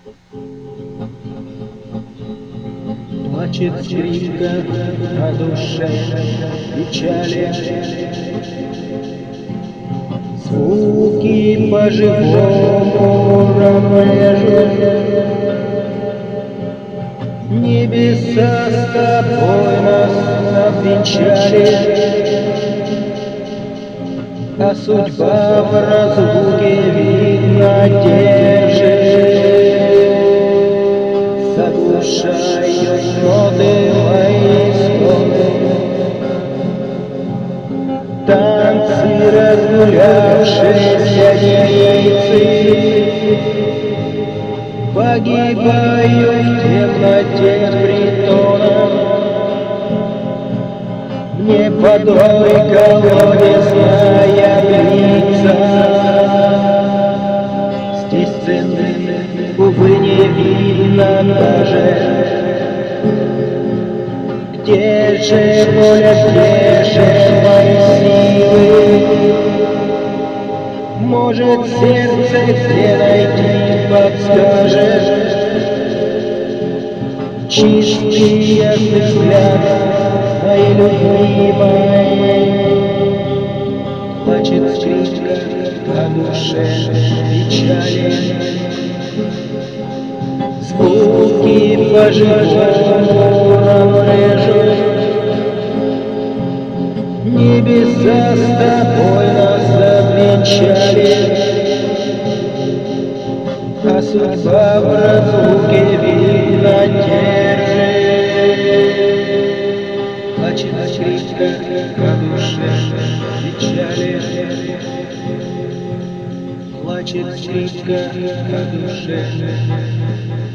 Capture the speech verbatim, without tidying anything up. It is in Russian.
Плачет скрипка на душе печали, звуки по-живому режут. Небеса с тобой нас обвенчали, а судьба в разлуке видно держит. Заглушают ноты мои стоны, танцы разгулявшиеся девицы погибают в темноте притона. Мне водой колодезная гнится, здесь цены, увы, не видно даже. Где же воля, где же мои силы? Может, сердце где найти подскажет? Чистый взгляд моей любимой. Плачет скрипка на душе печали, звуки по-живому режут. Небеса с тобой нас обвенчали, а судьба в разлуке видно держит. Плачет скрипка на душе печали, плачет скрипка на душе